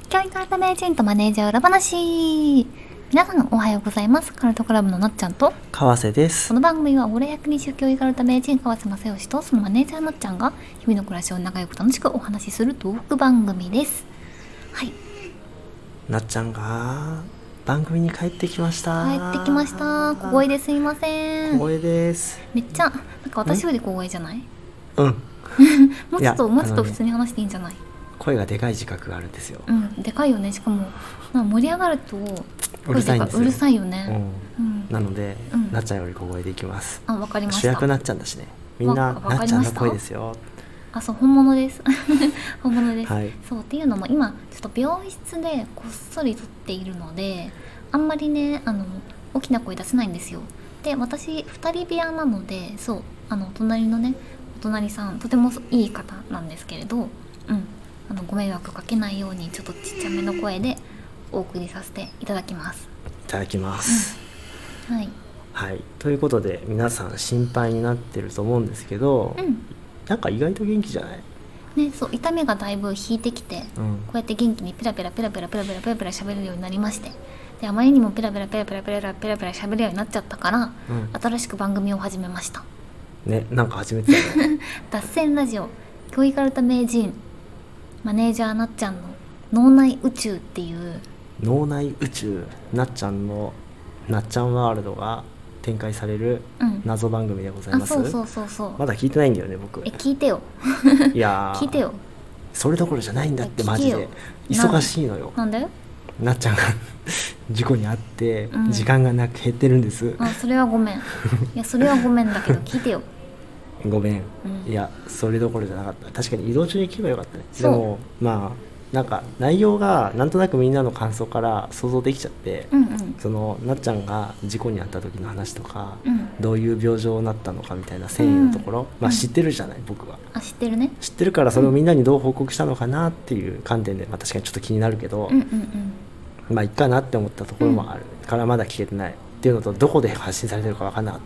教育改名人とマネージャー裏話。皆さんおはようございます。カルトクラブのなっちゃんと川瀬です。 この番組は俺役に教育改名人川瀬正義とそのマネージャーなっちゃんが日々の暮らしを仲良く楽しくお話しするトーク番組です。はい、 なっちゃんが番組に帰ってきました。 帰ってきました。小声ですいません。 小声です。 めっちゃなんか私より小声じゃない？ うんもうちょっと普通に話していいんじゃない？ 声がでかい自覚があるんですよ。 でかいよね。しかも盛り上がるとうるさいんですよ。 うるさいよね。 なので、なっちゃんより小声でいきます。 わかりました。 主役なっちゃんだしね。みんななっちゃんの声ですよ。 そう、本物です本物です、 はい、 そうっていうのも今ちょっと病室でこっそり撮っているのであんまりね大きな声出せないんですよ。で私2人部屋なのでそう隣のねお隣さんとてもいい方なんですけれどご迷惑かけないようにちょっとちっちゃめの声でお送りさせていただきます。 いただきます、 はい、はい、 ということで皆さん心配になってると思うんですけど、なんか意外と元気じゃないね。そう痛みがだいぶ引いてきて、こうやって元気にペラペラ喋れるようになりまして、であまりにもペラペラ喋るようになっちゃったから、新しく番組を始めましたね。なんか始めてたよね脱線ラジオ教育改名人マネージャーなっちゃんの脳内宇宙っていう脳内宇宙なっちゃんのなっちゃんワールドが展開される謎番組でございます。 そうまだ聞いてないんだよね僕。 聞いてよいや聞いてよ。 それどころじゃないんだってマジで忙しいのよ。 なんでなっちゃんが事故に遭って時間がなく減ってるんです、 それはごめんいやそれはごめんだけど聞いてよごめん、いやそれどころじゃなかった。確かに移動中に聞けばよかったね。でもまあなんか内容がなんとなくみんなの感想から想像できちゃって、そのなっちゃんが事故に遭った時の話とか、どういう病状になったのかみたいな繊維のところ、知ってるじゃない僕は。 知ってるね。 知ってるからそれをみんなにどう報告したのかなっていう観点で、確かにちょっと気になるけど、いっかなって思ったところもあるからまだ聞けてないっていうのと、どこで発信されてるか分かんなかった。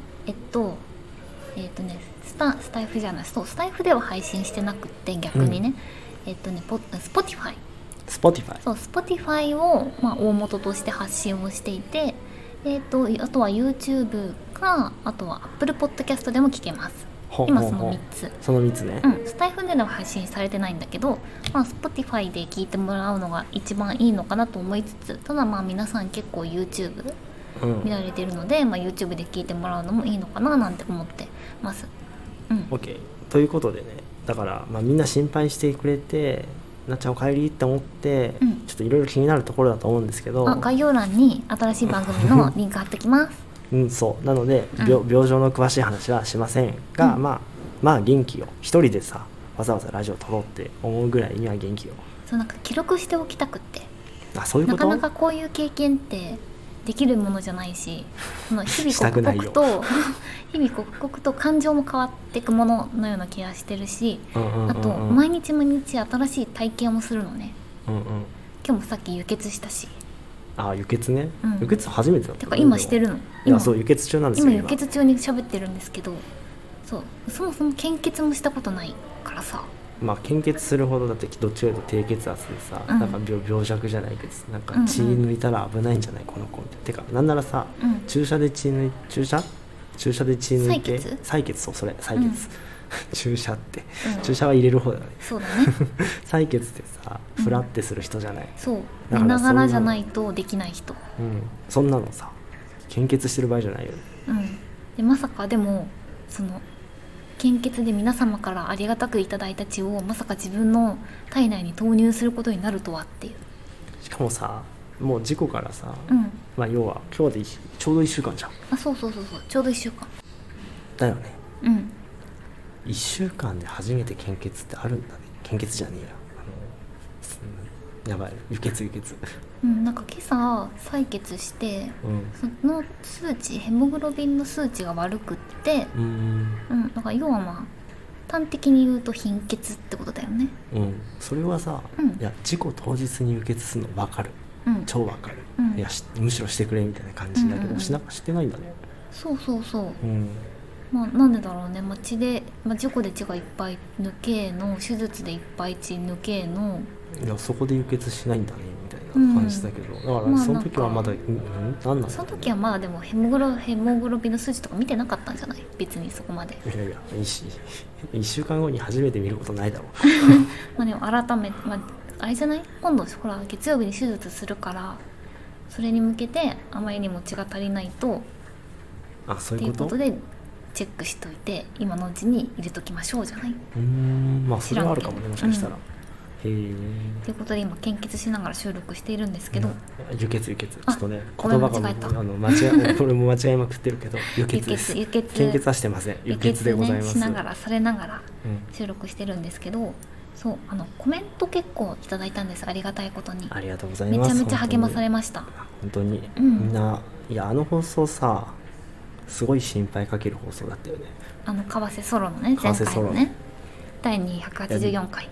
スタイフじゃない、そうスタイフでは配信してなくって逆にね、Spotify そう Spotify を、大元として発信をしていて、あとは YouTube かあとは Apple Podcast でも聞けます。今その3つね、スタイフでは配信されてないんだけど、Spotify で聞いてもらうのが一番いいのかなと思いつつ、ただ皆さん結構 YouTube 見られてるので、YouTube で聞いてもらうのもいいのかななんて思ってます。 OK ということでね、だから、みんな心配してくれてなっちゃんお帰りって思って、ちょっといろいろ気になるところだと思うんですけど、 概要欄に新しい番組のリンク貼ってきますそうなので、病状の詳しい話はしませんが、元気よ。一人でさわざわざラジオ撮ろうって思うぐらいには元気よ。 そうなんか記録しておきたくって。 そういうこと。 なかなかこういう経験ってできるものじゃないし、日々刻々と感情も変わっていくもののような気がしてるし、あと毎日新しい体験をするのね。今日もさっき輸血したし。 輸血ね、輸血初めてだった。 てか今してるの。 そう輸血中なんですよ。 今輸血中に喋ってるんですけど、そもそも献血もしたことないからさ。 献血するほどだってどっちかというと低血圧でさ、なんか病弱じゃないけどなんか血抜いたら危ないんじゃないこの子みたいな。てかなんならさ、注射で血抜いて採血、そうそれ採血、注射って、注射は入れる方だね。そうだね採血ってさフラってする人じゃない。 そう寝ながらじゃないとできない人。 そんなのさ献血してる場合じゃないよね。 でまさかでもその献血で皆様からありがたくいただいた血をまさか自分の体内に投入することになるとはっていう。 しかもさもう事故からさ、要は今日でちょうど1週間じゃん。 そうちょうど1週間だよね。1週間で初めて献血ってあるんだね。献血じゃねえや、やばい輸血なんか今朝採血して、その数値ヘモグロビンの数値が悪くって、だから要は端的に言うと貧血ってことだよね。 それはさ、いや事故当日に輸血するの分かる、超分かる、いやむしろしてくれみたいな感じだけど、してないんだね。そう、 なんでだろうね。事故で血がいっぱい抜けの手術でいっぱい血抜けのいやそこで輸血しないんだねみたいな感じだけど、だからその時はまだ、何なんだその時はまだでもヘモグロビンの数値とか見てなかったんじゃない？別にそこまで。 いやいや1週間後に初めて見ることないだろうまあでも改めて、あれじゃない？今度ほら月曜日に手術するからそれに向けてあまりにも血が足りないとそういうこと？ っていうことでチェックしといて今のうちに入れときましょうじゃない？ まあそれはあるかもね、もしかしたら。へえ。 ということで今献血しながら収録しているんですけど、 輸血ちょっとね言葉が間違えたこれも間違いまくってるけど輸血です。献血はしてません。輸血でございます。 しながらされながら収録してるんですけど、そうコメント結構いただいたんです。ありがたいことに。 ありがとうございます。 めちゃめちゃ励まされました。 本当に、みんないや放送さすごい心配かける放送だったよね。 為替ソロのね前回のね第284回。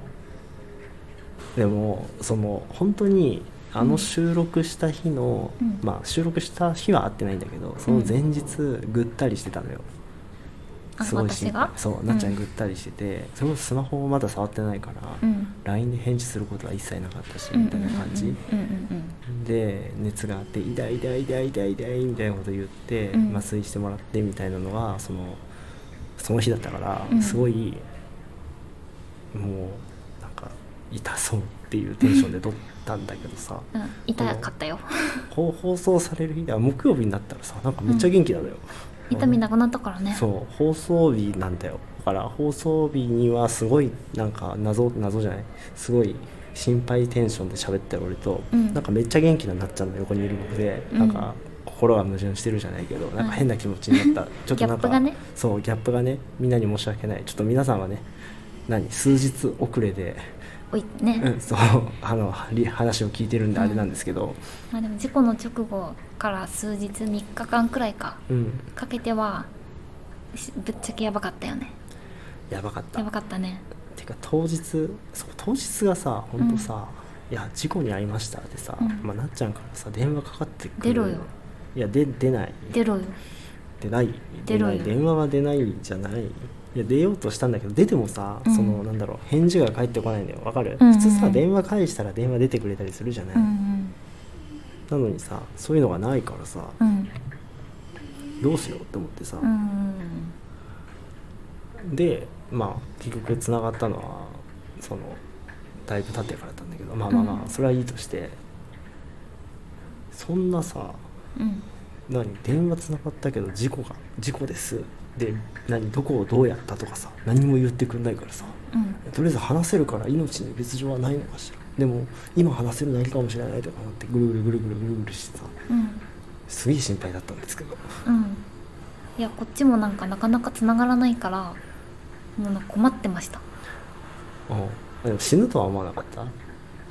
そうでも本当に収録した日の、収録した日は会ってないんだけどその前日ぐったりしてたのよ。すごい心配。そうなっちゃんぐったりしてて、それこそスマホをまだ触ってないから、LINE で返事することは一切なかったし、みたいな感じで熱があって痛いみたいなこと言って、麻酔してもらってみたいなのがその日だったから、すごいもうなんか痛そうっていうテンションで撮ったんだけどさ、 痛かったよ放送される日では木曜日になったらさなんかめっちゃ元気なのよ。 痛みなくなったからね。 そう放送日なんだよ。だから放送日にはすごいなんか謎じゃない、すごい心配テンションで喋ってる俺と、なんかめっちゃ元気なっちゃんの横にいる僕で、なんか心が矛盾してるじゃないけど、なんか変な気持ちになった、ちょっとなんかギャップがね、そうギャップがね、みんなに申し訳ない。ちょっと皆さんはね数日遅れでそう話を聞いてるんであれなんですけど、 でも事故の直後から数日3日間くらいかけてはぶっちゃけやばかったよね。やばかったね。 てか当日がさ本当さ、いや事故に遭いましたってさ、なっちゃんからさ電話かかってくる。 出ろよ。 いや出ない。 出ろよ。 出ない。電話は出ないじゃない。いや出ようとしたんだけど出てもさ、なんだろう返事が返ってこないんだよ。わかる？普通さ電話返したら電話出てくれたりするじゃない。なのにさそういうのがないからさ、どうしようって思ってさ、で結局つながったのはだいぶ経ってからだったんだけど、それはいいとして、そんなさ、電話つながったけど事故ですでどこをどうやったとかさ何も言ってくんないからさ、とりあえず話せるから命に別状はないのかしら、でも今話せるのいいかもしれないとか思ってぐるぐるしてさ、すげえ心配だったんですけど、 いやこっちもなかなかつながらないからもう困ってました。 でも死ぬとは思わなかった？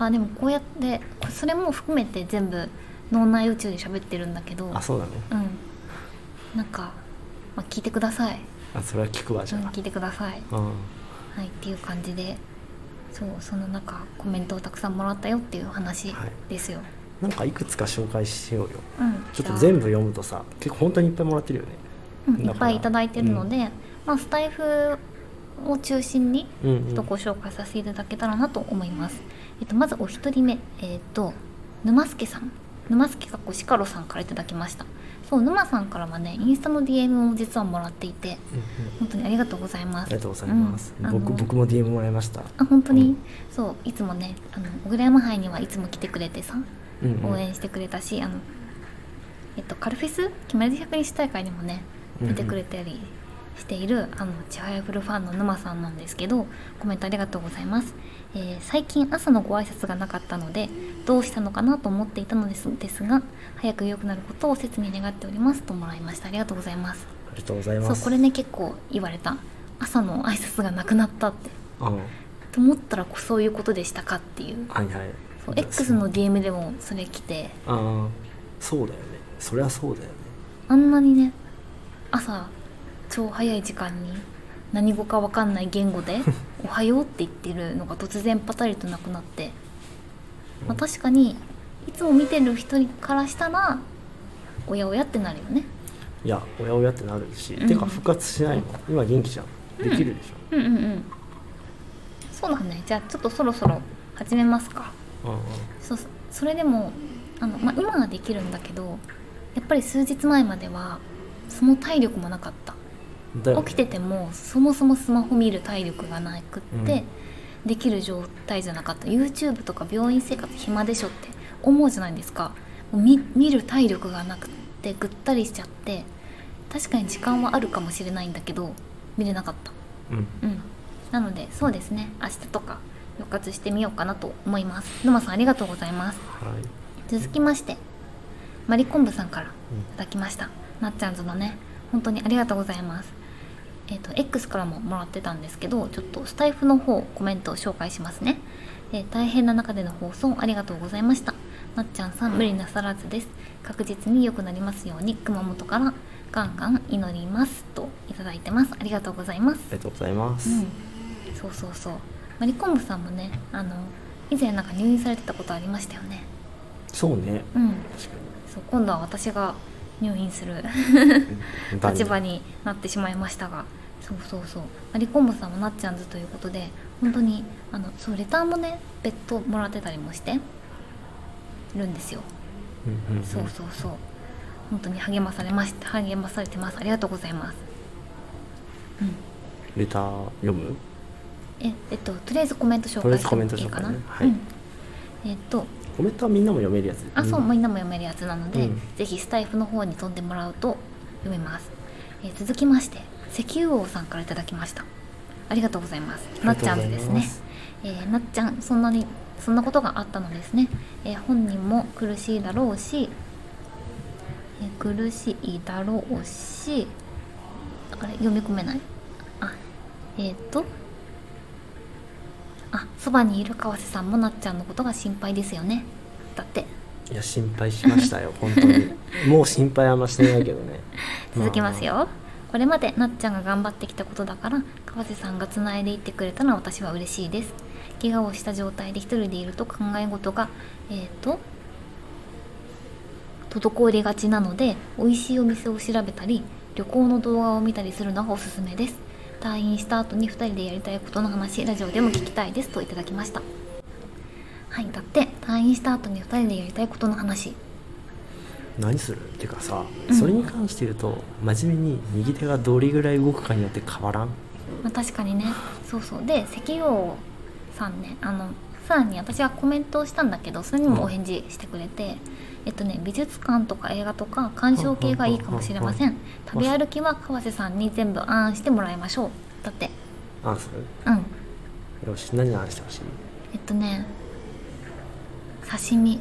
でもこうやってそれも含めて全部脳内宇宙で喋ってるんだけど。 そうなの？ なんか聞いてください。 それは聞くわ。じゃあ聞いてください。はいっていう感じで、その中コメントをたくさんもらったよっていう話ですよ。 なんかいくつか紹介しようよ。ちょっと全部読むとさ結構本当にいっぱいもらってるよね。 いっぱいいただいてるので、スタイフを中心にちょっとご紹介させていただけたらなと思います。まずお一人目、沼助さん、沼助かっこしかろさんからいただきました。沼さんからはねインスタの DM を実はもらっていて、本当にありがとうございます。 ありがとうございます。僕も DM もらいました。 本当に、いつもね小倉山杯にはいつも来てくれてさ、応援してくれたし、カルフェス決まり100日大会にもね出てくれたりしているちはやふるファンの沼さんなんですけど、コメントありがとうございます。最近朝のご挨拶がなかったのでどうしたのかなと思っていたのですが早く良くなることを切に願っておりますともらいました。ありがとうございます。 ありがとうございます。 これね結構言われた。朝の挨拶がなくなったってと思ったらそういうことでしたかっていう、X の DM でもそれ来て、 そうだよね。そりゃそうだよね。 あんなにね朝超早い時間に何語か分かんない言語で「おはよう」って言ってるのが突然パタリとなくなって、確かにいつも見てる人からしたらおやおやってなるよね。 いやおやおやってなるし、てか復活しないの？今元気じゃん。できるでしょ。そうだね。じゃあちょっとそろそろ始めますか。 うんうん、 それでも今はできるんだけど、やっぱり数日前まではその体力もなかった。起きててもそもそもスマホ見る体力がなくって、できる状態じゃなかった。 YouTube とか病院生活暇でしょって思うじゃないですか。もう見る体力がなくってぐったりしちゃって、確かに時間はあるかもしれないんだけど見れなかった。なのでそうですね、明日とか復活してみようかなと思います。沼さんありがとうございます。続きましてマリコンブさんからいただきました。なっちゃんズのね、本当にありがとうございます。X からももらってたんですけど、ちょっとスタイフの方コメントを紹介しますね。大変な中での放送ありがとうございました。なっちゃんさん無理なさらずです。確実に良くなりますように熊本からガンガン祈りますといただいてます。ありがとうございます。 ありがとうございます。 そうマリコンブさんもね、以前なんか入院されてたことありましたよね。 そうね、確かに。 そう、今度は私が入院する立場になってしまいましたが、そうマリコンブさんもなっちゃんずということで、本当にレターもね別途もらってたりもしてるんですよ。そう本当に励まされてます。ありがとうございます。 レター読む？ とりあえずコメント紹介していいかな。 コメントはみんなも読めるやつ。 そう、みんなも読めるやつなので、ぜひスタイフの方に飛んでもらうと読めます。続きまして石油王さんからいただきました。ありがとうございます。なっちゃんですね。なっちゃん、そんなことがあったのですね。本人も苦しいだろうし、あれ読み込めない。そばにいる川瀬さんもなっちゃんのことが心配ですよね。だって。 いや心配しましたよ本当に。もう心配あんましてないけどね。 続きますよ。これまでなっちゃんが頑張ってきたことだから、川瀬さんがつないでいってくれたのは私は嬉しいです。怪我をした状態で一人でいると考え事が滞りがちなので、美味しいお店を調べたり旅行の動画を見たりするのがおすすめです。退院した後に2人でやりたいことの話、ラジオでも聞きたいですといただきました。だって退院した後に2人でやりたいことの話何するっていうかさ、それに関して言うと真面目に右手がどれぐらい動くかによって変わらん？ 確かにね。で石油王さんね、さらに私はコメントをしたんだけど、それにもお返事してくれて、美術館とか映画とか鑑賞系がいいかもしれません。食べ歩きは川瀬さんに全部案してもらいましょう。だって。 案する？よし、何案してほしい？ 刺身。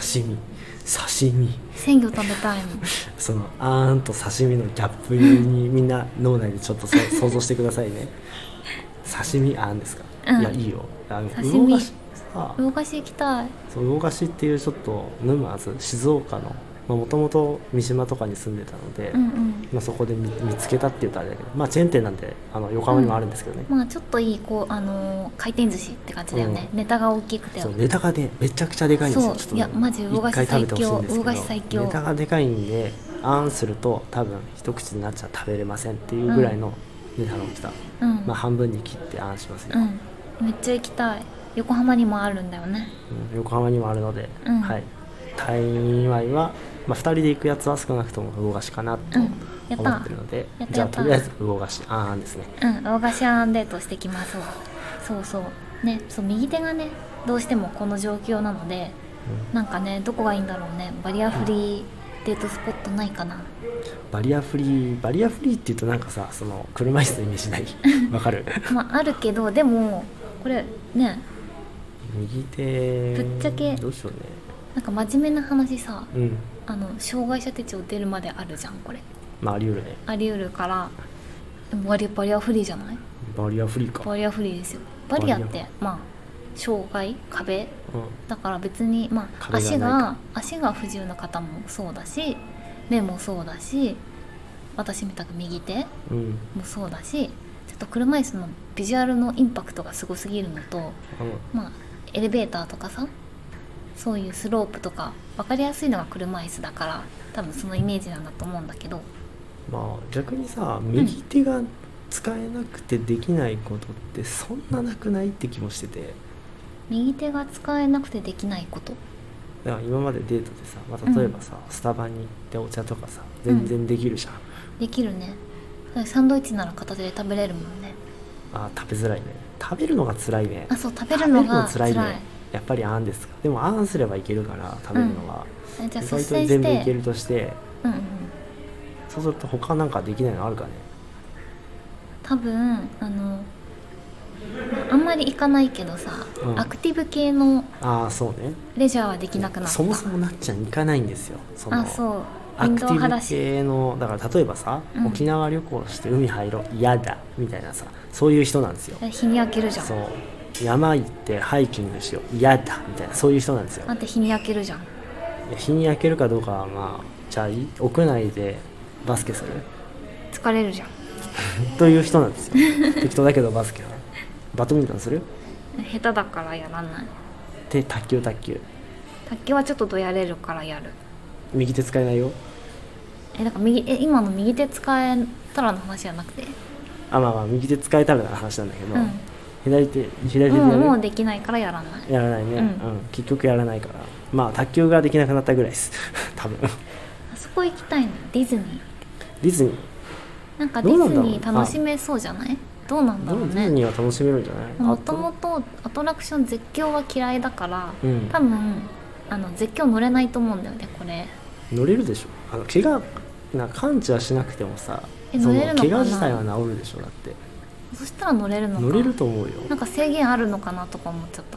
鮮魚食べたいの。 そのあーんと刺身のギャップにみんな脳内でちょっと想像してくださいね。刺身あんですか？いやいいよ。 刺身。魚河岸行きたい。 魚河岸っていうちょっと沼津静岡のもともと三島とかに住んでたので、そこで 見つけたっていうとあれだけど、チェーン店なんで横浜にもあるんですけどね、 ちょっといい回転寿司って感じだよね。ネタが大きくて、 ネタがねめちゃくちゃでかいんですよ。 いやマジ魚河岸最強。魚河岸最強。 ネタがでかいんであんすると多分一口になっちゃ食べれませんっていうぐらいのネタの大きさ、半分に切ってあんしますよ。 めっちゃ行きたい。横浜にもあるんだよね。 横浜にもあるので、退院祝いは、2人で行くやつは少なくとも魚河岸かなと思ってるので、じゃあとりあえず魚河岸あんですね。 魚河岸あんデートしてきますわ。ね、右手がねどうしてもこの状況なので、なんかねどこがいいんだろうね。バリアフリーデートスポットないかな。 バリアフリーっていうとなんかさ、その車椅子のイメージない？わかる？ あるけど、でもこれね、 右手ぶっちゃけどうしようね。 なんか真面目な話さ、障害者手帳出るまであるじゃんこれ。 あり得るね。 あり得るから、バリアフリーじゃない？ バリアフリーか。 バリアフリーですよ。バリアって障害壁、だから別に足が不自由な方もそうだし、目もそうだし、私みたく右手もそうだし、ちょっと車椅子のビジュアルのインパクトがすごすぎるのと、エレベーターとかさ、そういうスロープとか分かりやすいのが車椅子だから、多分そのイメージなんだと思うんだけど、 逆にさ、右手が使えなくてできないことってそんななくないって気もしてて。 右手が使えなくてできないこと。 だから今までデートでさ、例えばさ、スタバに行ってお茶とかさ全然できるじゃん、 できるね。サンドイッチなら片手で食べれるもんね。 食べづらいね。食べるのが辛いね。 そう、食べるのが辛いね。 やっぱりあんですか。でもあんすればいけるから食べるのは、 じゃあ意外と全部いけるとして、そうすると他なんかできないのあるかね。 多分あんまり行かないけどさ、アクティブ系のレジャーはできなくなった。 そもそもなっちゃん行かないんですよ。 そうアクティブ系の、だから例えばさ、沖縄旅行して海入ろう嫌だみたいなさ、そういう人なんですよ。 日に焼けるじゃん。 そう、山行ってハイキングしよう嫌だみたいな、そういう人なんですよ。 待って、日に焼けるじゃん。 日に焼けるかどうかはじゃあ屋内でバスケする。 疲れるじゃんという人なんですよ。適当だけどバスケは。バドミントンする？ 下手だからやらない。 で卓球はちょっとどやれるからやる。 右手使えないよ。 だから今の右手使えたらの話じゃなくて、 右手使えたらの話なんだけど、左手でやる。 もうできないからやらない。 やらないね、結局やらないから、卓球ができなくなったぐらいです多分。 そこ行きたいの。ディズニーなんかディズニー楽しめそうじゃない？どうなんだろうね。 ディズニーは楽しめるんじゃない？ もともとアトラクション絶叫は嫌いだから、多分絶叫乗れないと思うんだよね。これ乗れるでしょ。怪我完治はしなくてもさ、 乗れるのかな。 怪我自体は治るでしょ。だってそしたら乗れるのか。 乗れると思うよ。 なんか制限あるのかなとか思っちゃった。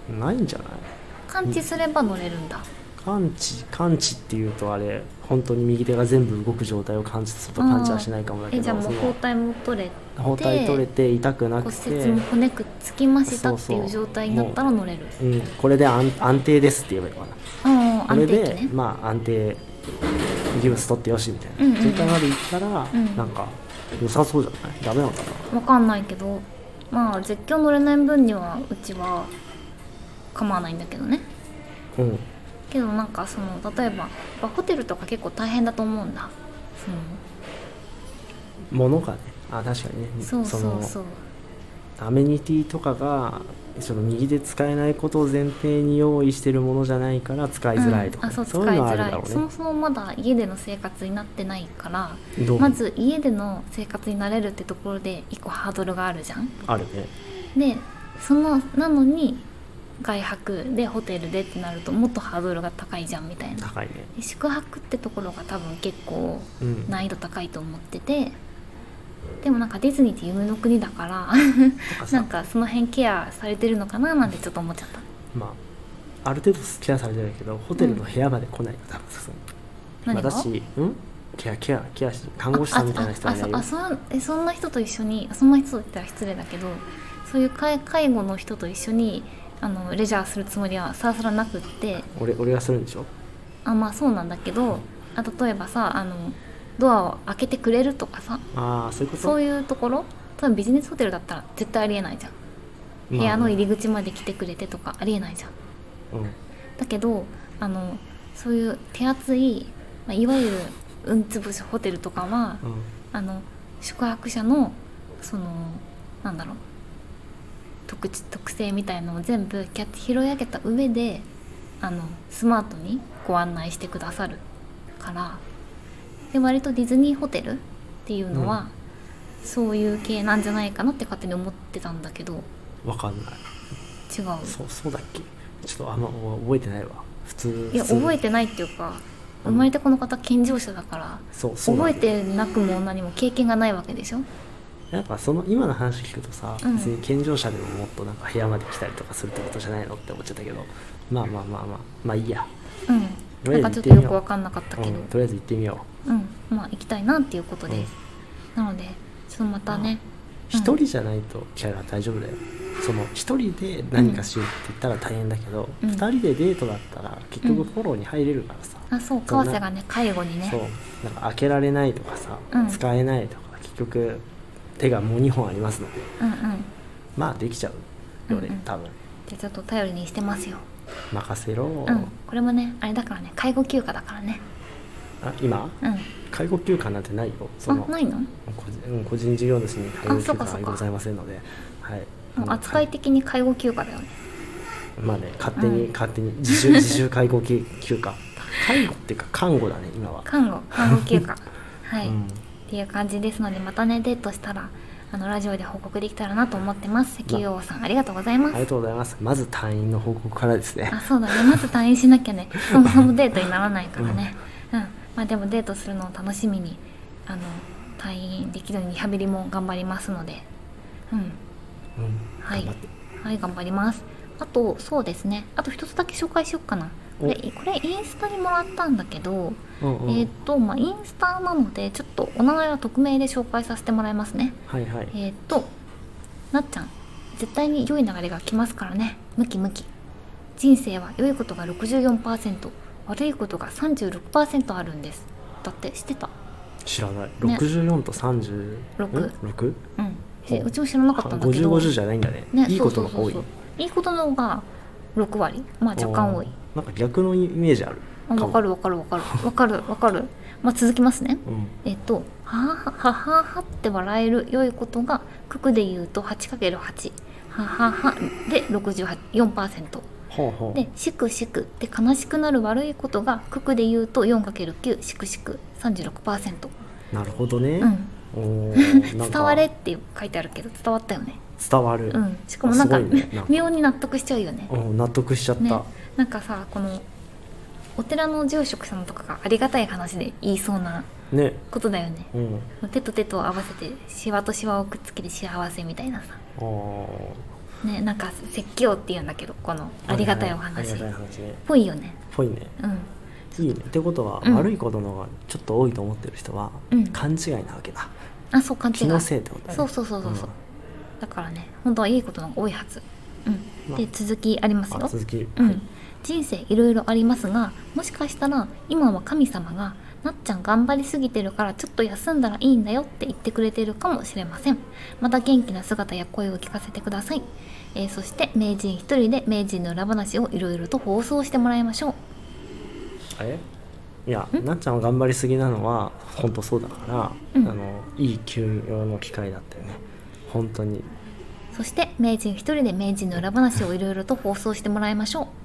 ないんじゃない？ 感知すれば乗れるんだ。 感知っていうとあれ、本当に右手が全部動く状態を感知すると感知はしないかもだけど、 じゃあもう包帯も取れて痛くなくて骨折も骨くっつきましたっていう状態になったら乗れる。 これで安定ですって言えばいいのかな。これで安定ギブス取ってよしみたいな状態までいったら、なんか良さそうじゃない？ダメなのかな。 分かんないけど、絶叫乗れない分にはうちは構わないんだけどね。けどなんか例えばホテルとか結構大変だと思うんだ。 物がね、確かにね。 そうアメニティとかが右で使えないことを前提に用意してるものじゃないから使いづらいとか、そういうのはあるだろうね。 そもそもまだ家での生活になってないから、まず家での生活になれるってところで一個ハードルがあるじゃん。 あるね。 でなのに外泊でホテルでってなるともっとハードルが高いじゃんみたいな。 高いね。 宿泊ってところが多分結構難易度高いと思ってて、でもなんかディズニーって夢の国だからなんかその辺ケアされてるのかななんてちょっと思っちゃった。 ある程度ケアされてるけどホテルの部屋まで来ないの多分さすがに。私ケアして看護師さんみたいな人はいないよ。 そんな人と一緒に、そんな人と言ったら失礼だけど、そういう介護の人と一緒にレジャーするつもりはさらさらなくって。 俺がするんでしょ。 そうなんだけど、例えばさドアを開けてくれるとかさ、 そういうこと。 そういうところ、多分ビジネスホテルだったら絶対ありえないじゃん。部屋の入り口まで来てくれてとかありえないじゃん。だけどそういう手厚い、いわゆるうんつぶしホテルとかは、宿泊者のなんだろう、特性みたいのを全部拾い上げた上でスマートにご案内してくださるから。で割とディズニーホテルっていうのは、そういう系なんじゃないかなって勝手に思ってたんだけど。 わかんない。 違う。 そうだっけ。ちょっと覚えてないわ。普通。 いや覚えてないっていうか、生まれてこの方健常者だから、覚えてなくも何も経験がないわけでしょ。 やっぱ今の話聞くとさ、別に健常者でももっとなんか部屋まで来たりとかするってことじゃないのって思っちゃったけど、まあいいや。 なんかちょっとよく分かんなかったけど、 とりあえず行ってみよう。 行きたいなっていうことです。なのでちょっとまたね、 一人じゃないとキャラ大丈夫だよ。一人で何かしようって言ったら大変だけど、二人でデートだったら結局フォローに入れるからさ。 川瀬がね介護にね、 なんか開けられないとかさ、使えないとか、結局手がもう2本ありますので、できちゃうよね、多分。 じゃあちょっと頼りにしてますよ。 任せろ。 これもねあれだからね、介護休暇だからね。 今、介護休暇なんてないよ。 ないの？ 個人事業主に介護休暇はございませんので、 もう扱い的に介護休暇だよね。 まあね、勝手に自主介護休暇介護っていうか看護だね今は。 看護休暇はい、っていう感じですので、またねデートしたらラジオで報告できたらなと思ってます。石油王さん、ありがとうございます。 ありがとうございます。まず退院の報告からですね。 そうだね、まず退院しなきゃねそもそもデートにならないからね。まあでもデートするのを楽しみに退院できるようにリハビリも頑張りますので、はい頑張ります。あとそうですね、あと一つだけ紹介しようかな。これインスタにもらったんだけど、インスタなのでちょっとお名前は匿名で紹介させてもらいますね。なっちゃん、絶対に良い流れが来ますからね。ムキムキ。人生は良いことが 64%、 悪いことが 36% あるんです。だって知ってた？ 知らない。64と 36？ うちも知らなかったんだけど、 50じゃないんだね。いいことが多い。 いいことの方が6割、まあ若干多い。 なんか逆のイメージある。 わかる。まあ続きますね。はははって笑える良いことが九九で言うと 8×8、 はははで 64%。でしくしくって悲しくなる悪いことが九九で言うと 4×9、 しくしく 36%。 なるほどね。 伝われって書いてあるけど伝わったよね。 伝わる。 しかもなんか妙に納得しちゃうよね。 納得しちゃった。 なんかさ、このお寺の住職さんとかがありがたい話で言いそうなことだよね。手と手と合わせてシワとシワをくっつけて幸せみたいなさ。なんか説教っていうんだけど、このありがたいお話ぽいよね。 ぽいね。いいね。ってことは、悪いことの方がちょっと多いと思ってる人は勘違いなわけだ。 そう、勘違い。 気のせいってことだね。 そうだからね、本当はいいことの方が多いはず。で続きありますよ。 続き。 人生いろいろありますが、もしかしたら今は神様がなっちゃん頑張りすぎてるからちょっと休んだらいいんだよって言ってくれてるかもしれません。また元気な姿や声を聞かせてください。そして名人一人で名人の裏話をいろいろと放送してもらいましょう。 いや、なっちゃんは頑張りすぎなのは本当そうだから、いい休養の機会だったよね、本当に。 そして名人一人で名人の裏話をいろいろと放送してもらいましょう。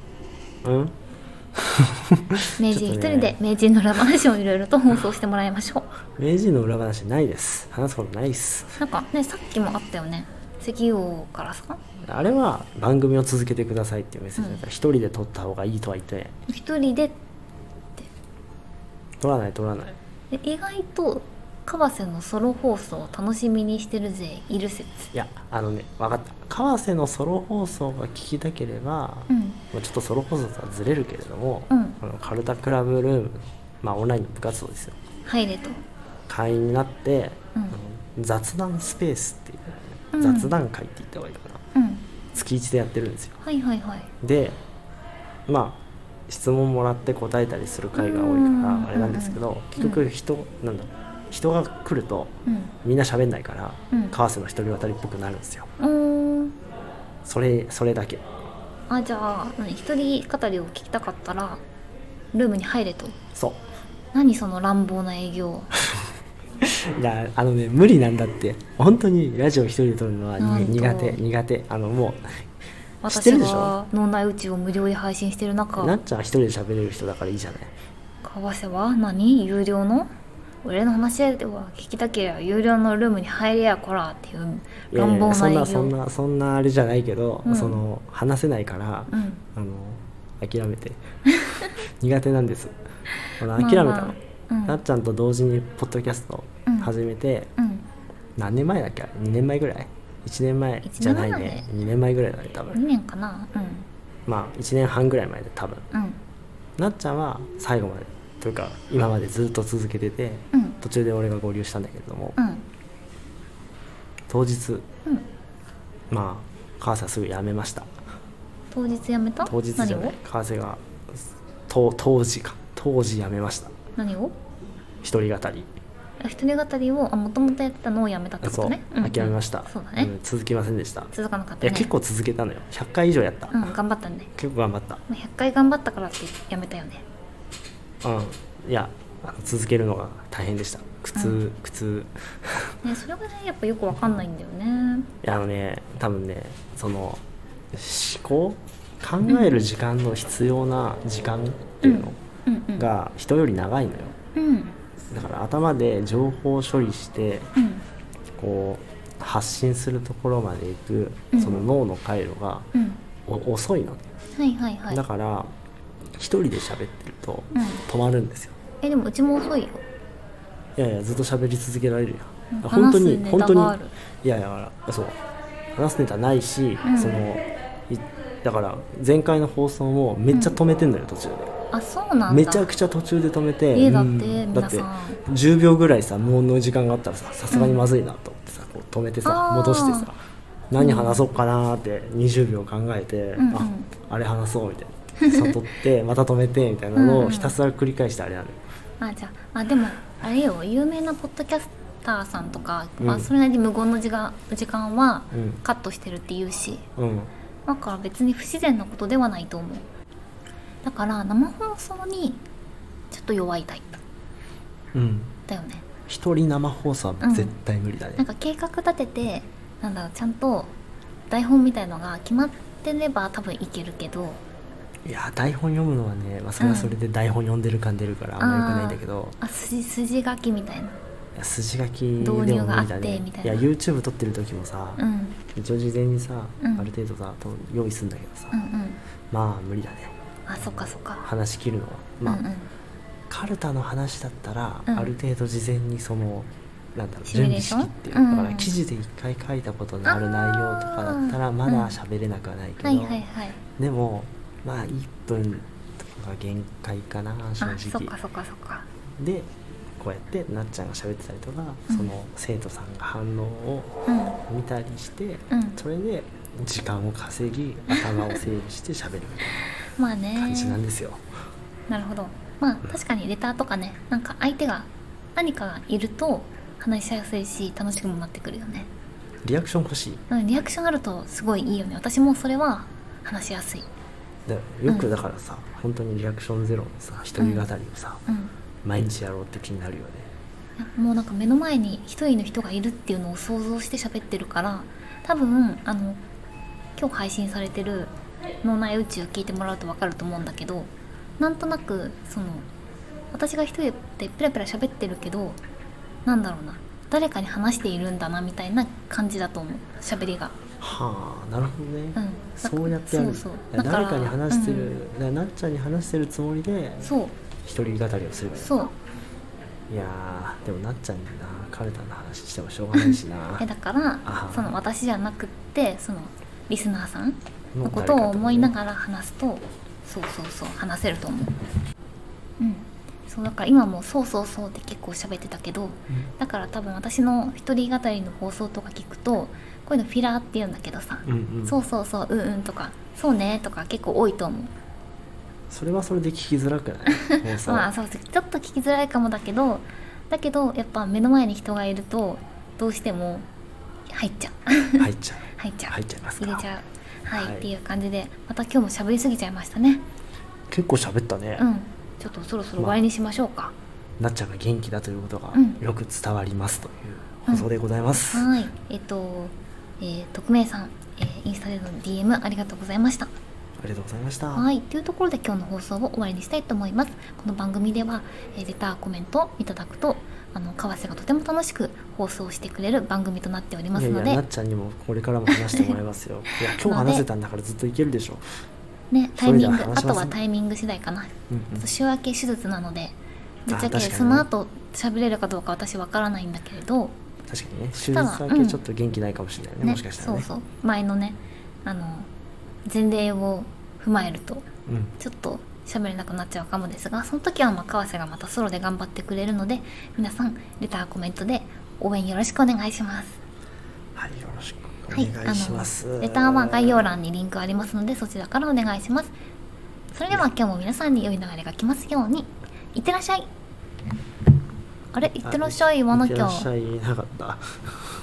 名人一人で名人の裏話をいろいろと放送してもらいましょう。名人の裏話ないです。話すことないです。 なんかね、さっきもあったよね、石油王からさ。 あれは番組を続けてくださいっていうメッセージだから、一人で撮った方がいいとは言ってない。 一人でって撮らない。 意外と川瀬のソロ放送を楽しみにしてるぜいる説。 いや、分かった。川瀬のソロ放送が聞きたければ、ちょっとソロ放送とはずれるけれども、カルタクラブルーム、オンラインの部活動ですよ、 入れと会員になって、雑談スペースっていう、雑談会って言った方がいいかな、月1でやってるんですよ。で質問もらって答えたりする会が多いからあれなんですけど、結局人が来ると、みんな喋んないから、川瀬の一人語りっぽくなるんですよ。それだけ。 じゃあ一人語りを聞きたかったらルームに入れと。 そう。 何その乱暴な営業。 いや無理なんだって。本当にラジオ一人で撮るのは苦手。もう私は脳内宇宙を無料で配信してる中、 なっちゃんは一人で喋れる人だからいいじゃない。 川瀬は有料の俺の話では聞きたければ有料のルームに入れやこらっていう乱暴な営業。 そんなあれじゃないけど、話せないから、諦めて。苦手なんです。諦めたの。なっちゃんと同時にポッドキャスト始めて、何年前だっけ、2年前ぐらい、1年前じゃないね、2年前ぐらいだね多分。 2年かな。 1年半ぐらい前で多分。なっちゃんは最後までというか今までずっと続けてて、途中で俺が合流したんだけれども、当日、川瀬はすぐ辞めました。 当日辞めた？ 当日じゃない、川瀬が当時辞めました。 何を？ 一人語り。 一人語りをもともとやってたのをやめたってことね。 そう、諦めました。 そうだね。 続きませんでした。 続かなかったね。 いや結構続けたのよ。100回以上やった。 頑張ったね。 結構頑張った。 100回頑張ったからってやめたよね。 いや続けるのが大変でした。苦痛。 ね、それがねやっぱよくわかんないんだよね。 多分ねその思考考える時間の必要な時間っていうのが人より長いのよ、うん、だから頭で情報処理して、うん、こう発信するところまで行く、うん、その脳の回路が、うん、遅いのね、 はいはいはい、 だから一人で喋ってると止まるんですよ、 でもうちも遅いよ。 いやいやずっと喋り続けられるやん、 本当に本当にいやいやそう話すネタないし、うん、だから前回の放送もめっちゃ止めてんのよ、途中で。 あ、そうなんだ。 めちゃくちゃ途中で止めて、 だってだって10秒ぐらいさ無音の時間があったらさすがにまずいなと思ってさ、こう止めてさ戻してさ何話そうかなって20秒考えて、うん、あれ話そうみたいな悟ってまた止めてみたいなのをひたすら繰り返してあれなのよ。 じゃあでもあれよ、有名なポッドキャスターさんとか、それなりに無言の時間はカットしてるって言うし、だから別に不自然なことではないと思う。だから生放送にちょっと弱いタイプ、だよね。 一人生放送は絶対無理だね、 なんか計画立ててちゃんと台本みたいのが決まってれば多分いけるけど、 いや台本読むのはね、それはそれで台本読んでる感出るからあんまよくないんだけど、 筋書きみたいな、いや筋書きでも無理だね。いや YouTube 撮ってる時もさ、一応事前にさ、ある程度さ用意するんだけどさ、まあ無理だね。 そっかそっか。 話切るのはカルタの話だったら、ある程度事前にその準備式っていう、だから記事で一回書いたことのある内容とかだったらまだ喋れなくはないけど、でも1分とかが限界かな正直。 そっかそっかそっか。 でこうやってなっちゃんが喋ってたりとか、その生徒さんが反応を見たりして、それで時間を稼ぎ頭を整理して喋るみたいな感じなんですよ。 なるほど。確かにレターとかね、なんか相手が何かがいると話しやすいし楽しくもなってくるよね。 リアクション欲しい。 リアクションあるとすごいいいよね。私もそれは話しやすい。 よくだからさ、本当にリアクションゼロのさ一人語りをさ、毎日やろうって気になるよね。 もうなんか目の前に一人の人がいるっていうのを想像して喋ってるから、多分今日配信されてる脳内宇宙を聞いてもらうと分かると思うんだけど、なんとなく私が一人でペラペラ喋ってるけど、誰かに話しているんだなみたいな感じだと思う、喋りが。 なるほどね、そうやってやる。誰かに話してる、なっちゃんに話してるつもりで一人語りをする。いやでもなっちゃんにカルタの話してもしょうがないしなだから私じゃなくってリスナーさんのことを思いながら話すと、そう話せると思う。だから今もそうって結構喋ってたけど、だから多分私の一人語りの放送とか聞くと、こういうのフィラーって言うんだけどさ、そうとかそうねとか結構多いと思う。 それはそれで聞きづらくないそうちょっと聞きづらいかもだけどやっぱ目の前に人がいるとどうしても入っちゃいますか。入れちゃう。っていう感じで、また今日も喋りすぎちゃいましたね。 結構喋ったね。 ちょっとそろそろ終わりにしましょうか。 なっちゃんが元気だということがよく伝わりますという放送でございます。 匿名さん、インスタでの DM ありがとうございました。 ありがとうございました。 というところで今日の放送を終わりにしたいと思います。この番組では、レターコメントいただくと川瀬がとても楽しく放送してくれる番組となっておりますので、 なっちゃんにもこれからも話してもらいますよいや今日話せたんだからずっといけるでしょね。タイミング、あとはタイミング次第かな。週明け手術なのでぶっちゃけその後喋れるかどうか私わからないんだけれど、 確かにね、手術明けちょっと元気ないかもしれないね、もしかしたらね。 前のね前例を踏まえると、ちょっと喋れなくなっちゃうかもですが、その時は川瀬がまたソロで頑張ってくれるので、皆さんレターコメントで応援よろしくお願いします。 よろしくお願いします。 レターは概要欄にリンクありますので、そちらからお願いします。それでは今日も皆さんに良い流れが来ますように。いってらっしゃい。あれ、いってらっしゃい言わなきゃ。 いってらっしゃいなかった